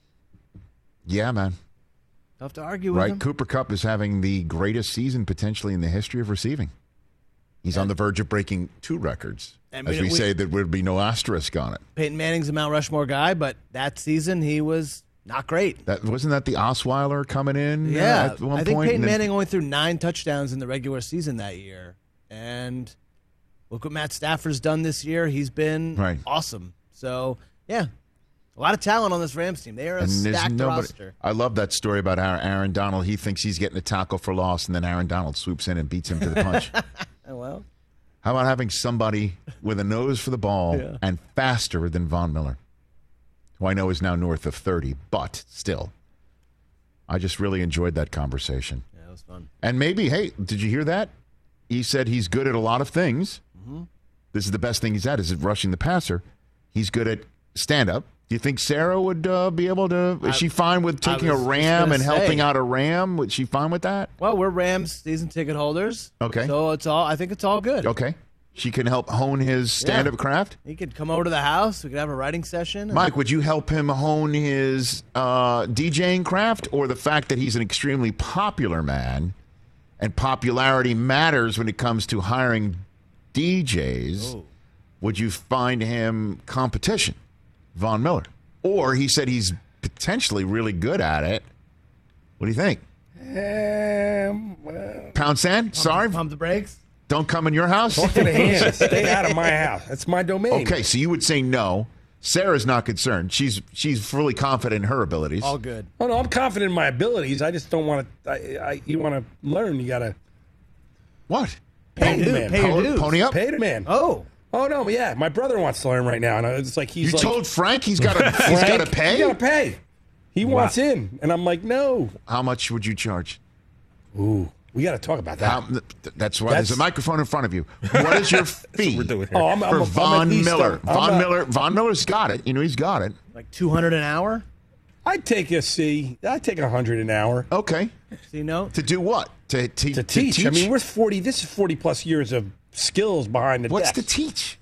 Yeah, man. Tough to argue with right? him. Cooper Kupp is having the greatest season potentially in the history of receiving. He's on the verge of breaking two records. I mean, as we, we say, there would be no asterisk on it. Peyton Manning's a Mount Rushmore guy, but that season he was not great. That wasn't that the Osweiler coming in? Yeah, uh, at one I think point? Peyton Then, Manning only threw nine touchdowns in the regular season that year, and look what Matt Stafford's done this year. He's been right. awesome. So yeah, a lot of talent on this Rams team. They are a and stacked nobody, roster. I love that story about Aaron, Aaron Donald. He thinks he's getting a tackle for loss, and then Aaron Donald swoops in and beats him to the punch. Well, how about having somebody with a nose for the ball yeah. and faster than Von Miller, who I know is now north of thirty, but still. I just really enjoyed that conversation. Yeah, it was fun. And maybe, hey, did you hear that? He said he's good at a lot of things. Mm-hmm. This is the best thing he's at, is at rushing the passer. He's good at stand-up. Do you think Sarah would uh, be able to? Is I, she fine with taking a was Ram and say. helping out a Ram? Would she fine with that? Well, we're Rams season ticket holders. Okay. So it's all. I think it's all good. Okay. She can help hone his stand-up Yeah. craft? He could come over to the house. We could have a writing session. Mike, would you help him hone his uh, DJing craft, or the fact that he's an extremely popular man and popularity matters when it comes to hiring D Js? Oh. Would you find him competition, Von Miller? Or he said he's potentially really good at it. What do you think? Um, well, Pound sand? Sorry? Pump the brakes. Don't come in your house? talk to the hands. Stay out of my house. That's my domain. Okay, so you would say no. Sarah's not concerned. She's she's fully confident in her abilities. All good. Oh no, I'm confident in my abilities. I just don't want to. I, I, you want to learn? You gotta What? pay the dude, man. pay your Pony, dues. pony up? Pay the man. Oh. Oh no, yeah. My brother wants to learn right now, and it's like he's You like, told Frank he's got to he's got to Frank, pay? You gotta pay. He wants in, and I'm like, no. How much would you charge? Ooh, we got to talk about that. How, that's why there's a That's- microphone in front of you. What is your fee we're doing here. Oh, I'm, I'm, for I'm at Von least, Miller? uh, I'm Von not- Miller. Von Miller's got it. You know he's got it. Like two hundred an hour. I'd take a C. I'd take a hundred an hour Okay. See, no. To do what? To, te- to teach. I mean, we're forty. This is forty plus years of skills behind the What's desk. to teach?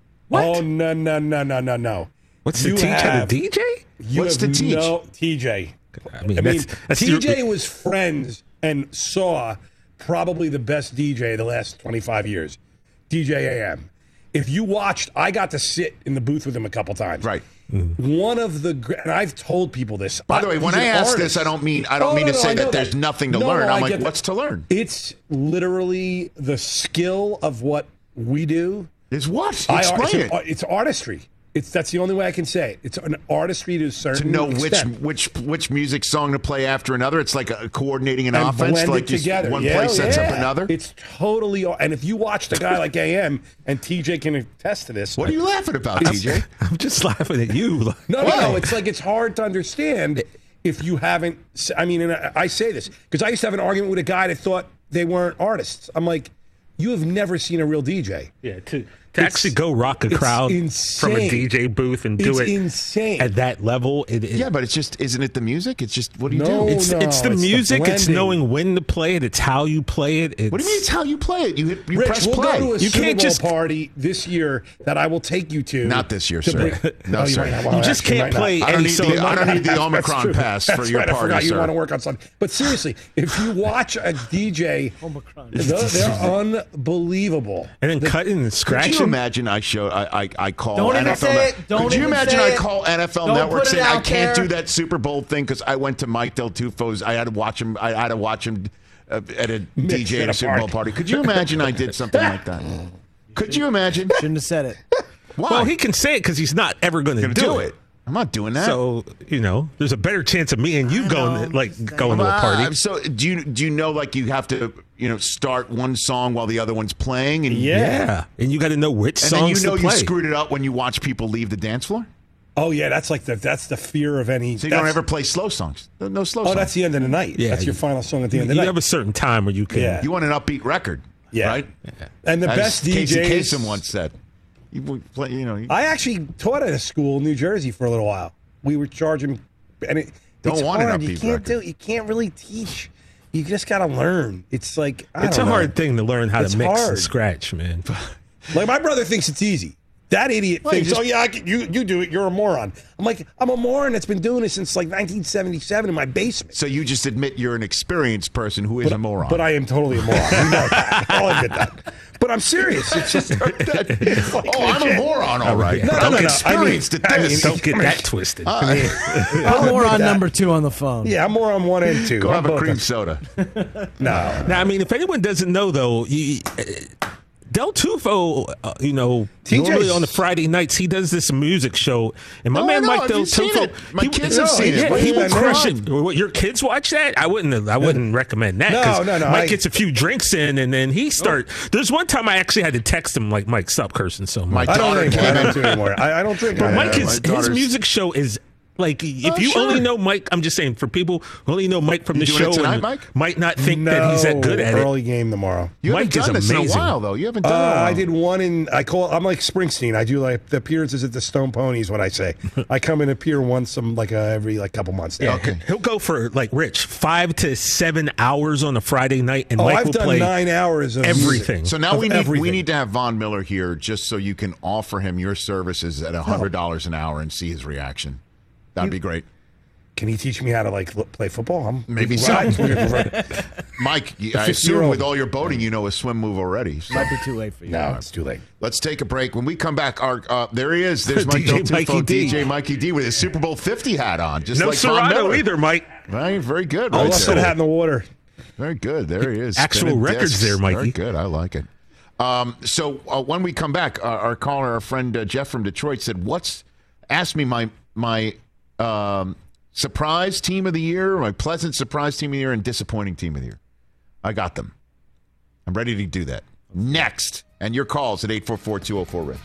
Oh no no no no no no. What's the You teach at a have- D J? You What's have to teach? No, T J. I mean, I mean, that's, that's T J your- was friends and saw probably the best D J the last twenty-five years, D J A M. If you watched, I got to sit in the booth with him a couple times. Right. One of the, gr- and I've told people this. By the way, when he's I an ask artist. this, I don't mean I don't Oh, mean no, to no, say I know that there's nothing to No, learn. no, I I'm like, get what's that. to learn? It's literally the skill of what we do. Is what? I- Explain it's, it. an- it's artistry. It's that's the only way I can say it. It's an artistry to a certain To know which extent. which which music song to play after another. It's like a, coordinating an and offense. blend Like it you- together. one Yeah, play sets yeah. up another. It's totally. And if you watched a guy like A M and T J can attest to this. What are you laughing about, T J? I'm just laughing at you. No, no, Why? no. It's like it's hard to understand if you haven't. I mean, and I, I say this because I used to have an argument with a guy that thought they weren't artists. I'm like, you have never seen a real D J. Yeah, to, to actually go rock a it's crowd insane. from a D J booth and do It's it insane. at that level. It, it, Yeah, but it's just isn't it the music? It's just what do you No. do? it's no, it's the it's the music. it's blending. knowing when to play it. It's how you play it. It's, What do you mean? It's how you play it. You hit, you Rich, press we'll play. go to a You Super can't Bowl just- party this year that I will take you to. Not this year, to sir. bring- No, Oh, you sir. might not. Well, You just actually, can't might not. play I don't any need song. the I don't need the That's Omicron true. pass That's for your right. I party, forgot you sir. want to work on Sunday. But seriously, if you watch a D J, they're, they're unbelievable. and then cutting and Could scratching. you imagine I showed I I, I call Don't even N F L say Net- it. Don't Could you even imagine say I it. call N F L Don't Network put it saying I out can't there. do that Super Bowl thing because I went to Mike Del Tufo's. I had to watch him. I had to watch him uh, at a Mix D J it at a Super Bowl apart. party. Could you imagine I did something like that? Could you imagine? Shouldn't have said it. Why? Well, he can say it because he's not ever going to Gonna do, do it. it. I'm not doing that. So you know, there's a better chance of me and you I going know, like I'm going to a Ah, party. so do you do you know like you have to you know start one song while the other one's playing and Yeah, and you got to know which and then songs you know to you play. screwed it up when you watch people leave the dance floor. Oh yeah, that's like the that's the fear of any. So you that's, don't ever play slow songs. No, no slow Oh, songs. that's the end of the night. Yeah, that's your you- final song at the end of you the have night. a certain time where you can. Yeah. You want an upbeat record, Yeah. right? And the As best Casey D Js. Kasem once said. You would play, you know. you- I actually taught at a school in New Jersey for a little while. We were charging, and it, Don't it's want an hard. You upbeat can't record. do. You can't really teach. You just got to learn. It's like I It's a don't know. hard thing to learn how It's to mix hard. and scratch, man. Like my brother thinks it's easy. That idiot Well, you thinks, just- oh yeah, I can, you you do it. You're a moron. I'm like, I'm a moron that's been doing this since like nineteen seventy-seven in my basement. So you just admit you're an experienced person who is But, a moron. but I am totally a moron. We know that. I'll admit that. But I'm serious. It's just oh, I'm a moron, all right. No, but no, I'm no, no. experienced I mean, at I mean, this. Don't get that twisted. I'm more on that. number two on the phone. Yeah, I'm more on one and two. Go I'm have a both cream on- soda. No. Now, I mean, if anyone doesn't know, though, you, uh, Del Tufo, uh, you know, T J's normally on the Friday nights, he does this music show. And my Oh, I man know. Mike Have Del you seen Tufo, it? My he, kids have seen it. yeah, What he do you will mean? crush it. What, your kids watch that? I wouldn't. I wouldn't recommend that. No, 'cause no, no, Mike I- gets a few drinks in, and then he start. There's one time I actually had to text him, like, Mike, stop cursing so much. My I don't daughter anymore. I came don't in. do anymore. I, I don't drink. But anymore. Mike is, my his daughter's- music show is. Like, if Oh, you sure. only know Mike, I'm just saying, for people who only know Mike from You the doing it show tonight, and Mike? might not think no, that he's that good at it. early game tomorrow. You Mike haven't done is this in amazing. a while, though. You haven't done it in a Uh, while. I did one in. I call. I'm like Springsteen. I do like the appearances at the Stone Ponies. What I say, I come and appear once some like uh, every like couple months. Yeah, Okay. he'll go for like Rich five to seven hours on a Friday night, and Oh, Mike I've will done play nine hours of music. everything. So now Of we need we everything. need to have Von Miller here just so you can offer him your services at one hundred dollars an hour and see his reaction. That'd be great. Can he teach me how to like look, play football? I'm Maybe so. Mike, you- I assume fifty-year-old. with all your boating, you know a swim move already. So Might be too late for you. No, it's too late. let's take a break. When we come back, our uh, there he is. There's Mike D J Del Tufo, Mikey D. D J Mikey D with his Super Bowl fifty hat on, just no like Von Serato Miller. either, Mike. Right, very good. I Right lost there. that hat in the water. Very good. There he is. Actual Spinning records discs. there, Mikey. Very good. I like it. Um, so uh, when we come back, uh, our caller, our friend uh, Jeff from Detroit, said, "What's?" Asked me my my um, surprise team of the year, my pleasant surprise team of the year, and disappointing team of the year. I got them. I'm ready to do that next. And your calls at eight four four, two oh four, RICH.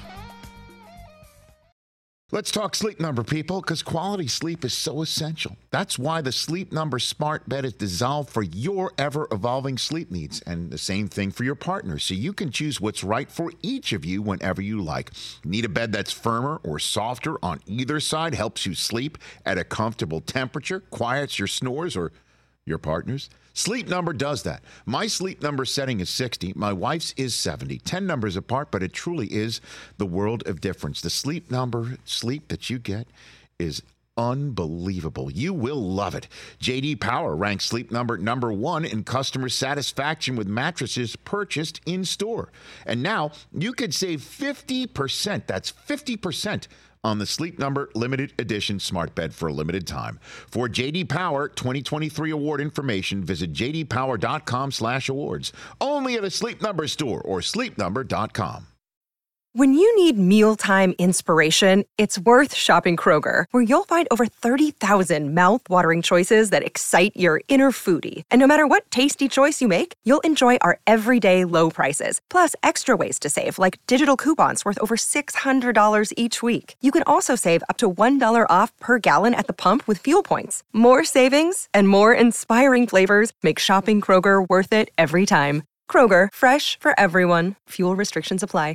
Let's talk Sleep Number, people, because quality sleep is so essential. That's why the Sleep Number smart bed is designed for your ever-evolving sleep needs, and the same thing for your partner, so you can choose what's right for each of you whenever you like. Need a bed that's firmer or softer on either side, helps you sleep at a comfortable temperature, quiets your snores or your partner's? Sleep Number does that. My Sleep Number setting is sixty. My wife's is seventy. ten numbers apart, but it truly is the world of difference. The Sleep Number sleep that you get is unbelievable. You will love it. J D Power ranks Sleep Number number one in customer satisfaction with mattresses purchased in store. And now you could save fifty percent. That's fifty percent on the Sleep Number limited edition smart bed for a limited time. For J D Power twenty twenty-three award information, visit j d power dot com slash awards. Only at a Sleep Number store or sleep number dot com. When you need mealtime inspiration, it's worth shopping Kroger, where you'll find over thirty thousand mouth-watering choices that excite your inner foodie. And no matter what tasty choice you make, you'll enjoy our everyday low prices, plus extra ways to save, like digital coupons worth over six hundred dollars each week. You can also save up to one dollar off per gallon at the pump with fuel points. More savings and more inspiring flavors make shopping Kroger worth it every time. Kroger, fresh for everyone. Fuel restrictions apply.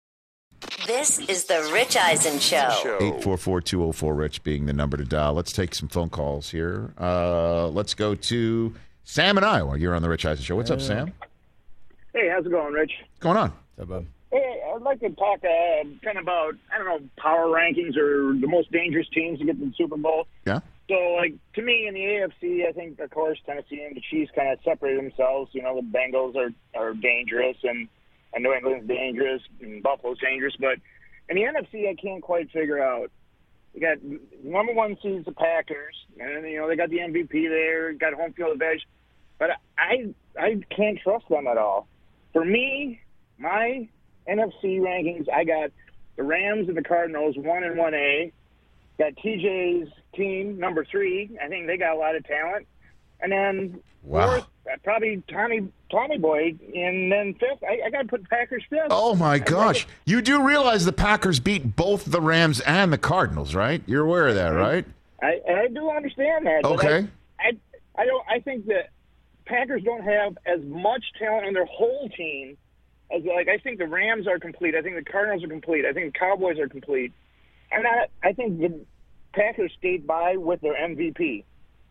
This is the Rich Eisen Show. eight four four, two oh four, RICH being the number to dial. Let's take some phone calls here. Uh, let's go to Sam in Iowa. You're on the Rich Eisen Show. What's up, Sam? Hey, how's it going, Rich? What's going on? Hey, I'd like to talk uh, kind of about, I don't know, power rankings or the most dangerous teams to get to the Super Bowl. Yeah? So, like, to me, in the A F C, I think, of course, Tennessee and the Chiefs kind of separate themselves. You know, the Bengals are, are dangerous, and, and New England's dangerous, and Buffalo's dangerous. But in the N F C, I can't quite figure out. You got number one seeds, the Packers, and, you know, they got the M V P there, got home field advantage. But I, I can't trust them at all. For me, my N F C rankings, I got the Rams and the Cardinals, one and one A. Got T J's team, number three. I think they got a lot of talent. And then Wow. fourth, uh, probably Tommy Tommy Boy. And then fifth, I, I got to put Packers fifth. Oh, my I gosh. think You do realize the Packers beat both the Rams and the Cardinals, right? You're aware of that, right? I, I do understand that. but Okay. I, I, I don't. I think that Packers don't have as much talent on their whole team as, like, I think the Rams are complete. I think the Cardinals are complete. I think the Cowboys are complete. And I, I think the Packers stayed by with their M V P.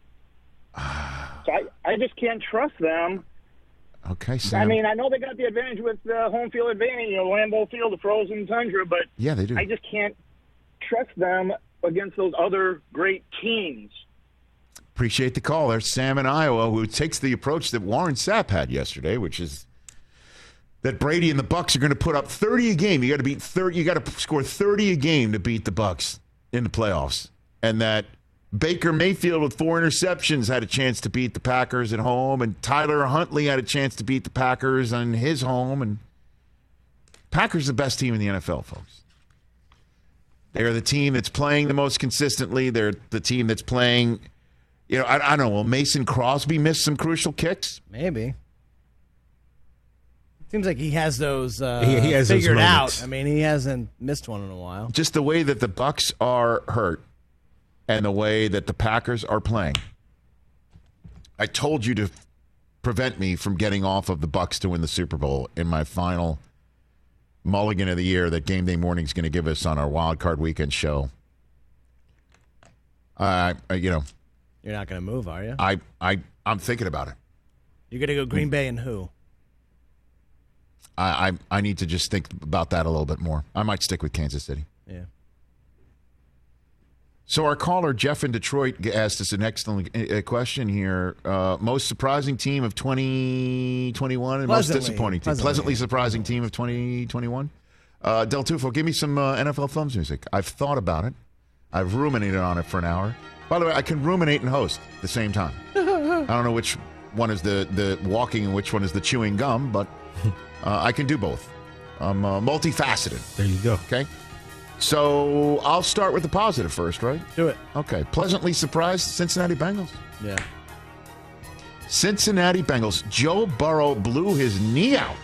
So I, I just can't trust them. Okay, Sam. I mean, I know they got the advantage with the home field advantage, you know, Lambeau Field, the frozen tundra, but Yeah, they do. I just can't trust them against those other great teams. Appreciate the call. There's Sam in Iowa, who takes the approach that Warren Sapp had yesterday, which is that Brady and the Bucs are going to put up thirty a game. You got to beat thirty. You got to score thirty a game to beat the Bucs in the playoffs, and that Baker Mayfield with four interceptions had a chance to beat the Packers at home, and Tyler Huntley had a chance to beat the Packers on his home. And Packers are the best team in the N F L, folks. They're the team that's playing the most consistently. They're the team that's playing. You know, I, I don't know. Will Mason Crosby miss some crucial kicks? Maybe. Seems like he has those uh, he, he has figured those out. I mean, he hasn't missed one in a while. Just the way that the Bucs are hurt and the way that the Packers are playing. I told you to prevent me from getting off of the Bucs to win the Super Bowl in my final mulligan of the year that Game Day Morning is going to give us on our Wild Card Weekend show. Uh, you know, you're not going to move, are you? I, I, I'm thinking about it. You're going to go Green Bay and who? I, I I need to just think about that a little bit more. I might stick with Kansas City. Yeah. So our caller, Jeff in Detroit, asked us an excellent uh, question here. Uh, most surprising team of twenty twenty-one and most disappointing team. Pleasantly, pleasantly surprising team of twenty twenty-one. Uh, Del Tufo, give me some uh, N F L Films music. I've thought about it. I've ruminated on it for an hour. By the way, I can ruminate and host at the same time. I don't know which one is the, the walking and which one is the chewing gum, but uh, I can do both. I'm uh, multifaceted. There you go. Okay. So I'll start with the positive first, right? Do it. Okay. Pleasantly surprised, Cincinnati Bengals. Yeah. Cincinnati Bengals. Joe Burrow blew his knee out.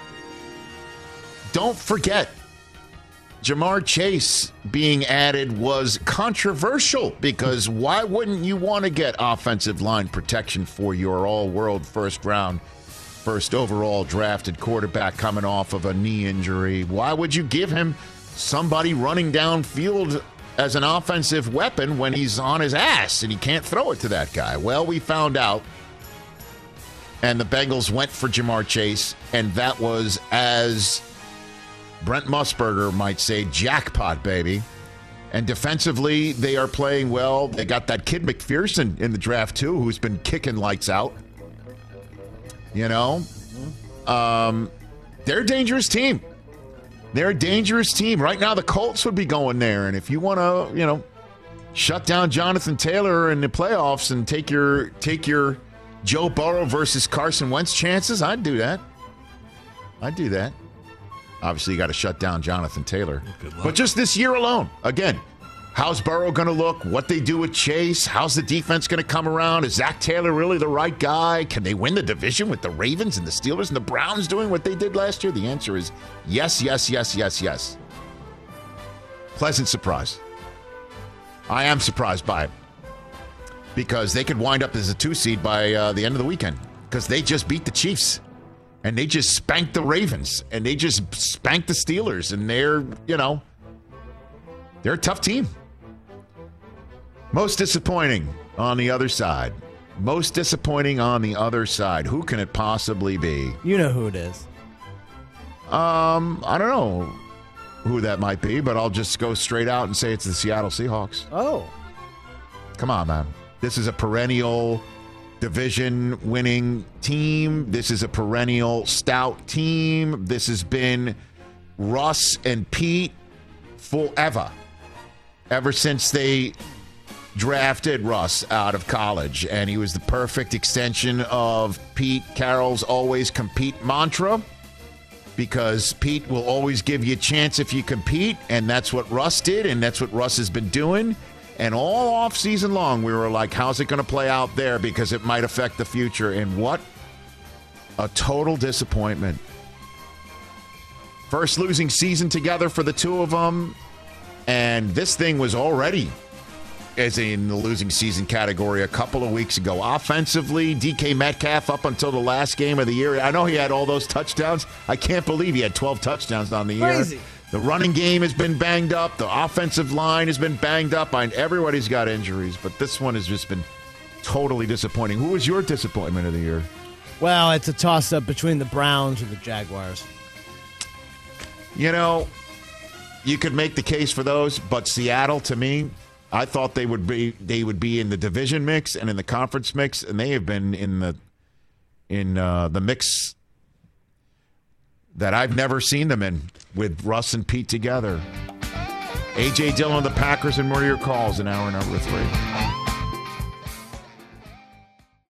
Don't forget, Jamar Chase being added was controversial because why wouldn't you want to get offensive line protection for your all-world first round, first overall drafted quarterback coming off of a knee injury? Why would you give him somebody running downfield as an offensive weapon when he's on his ass and he can't throw it to that guy? Well, we found out, and the Bengals went for Jamar Chase, and that was, as Brent Musburger might say, jackpot, baby. And defensively, they are playing well. They got that kid McPherson in the draft, too, who's been kicking lights out. You know? Um, they're a dangerous team. They're a dangerous team. Right now, the Colts would be going there. And if you want to, you know, shut down Jonathan Taylor in the playoffs and take your take your Joe Burrow versus Carson Wentz chances, I'd do that. I'd do that. Obviously, you got to shut down Jonathan Taylor. But just this year alone, again, how's Burrow going to look? What they do with Chase? How's the defense going to come around? Is Zach Taylor really the right guy? Can they win the division with the Ravens and the Steelers and the Browns doing what they did last year? The answer is yes, yes, yes, yes, yes. Pleasant surprise. I am surprised by it because they could wind up as a two seed by uh, the end of the weekend because they just beat the Chiefs. And they just spanked the Ravens. And they just spanked the Steelers. And they're, you know, they're a tough team. Most disappointing on the other side. Most disappointing on the other side. Who can it possibly be? You know who it is. Um, I don't know who that might be, but I'll just go straight out and say it's the Seattle Seahawks. Oh. Come on, man. This is a perennial division-winning team. This is a perennial stout team. This has been Russ and Pete forever. Ever since they drafted Russ out of college, and he was the perfect extension of Pete Carroll's always compete mantra, because Pete will always give you a chance if you compete, and that's what Russ did, and that's what Russ has been doing. And all off season long, we were like, how's it going to play out there? Because it might affect the future. And what a total disappointment. First losing season together for the two of them. And this thing was already as in the losing season category a couple of weeks ago. Offensively, D K Metcalf up until the last game of the year. I know he had all those touchdowns. I can't believe he had twelve touchdowns on the year. Crazy. The running game has been banged up. The offensive line has been banged up. I, everybody's got injuries, but this one has just been totally disappointing. Who was your disappointment of the year? Well, it's a toss-up between the Browns and the Jaguars. You know, you could make the case for those, but Seattle, to me, I thought they would be they would be in the division mix and in the conference mix, and they have been in the in uh, the mix that I've never seen them in with Russ and Pete together. A J Dillon of the Packers and more of your calls in hour number three.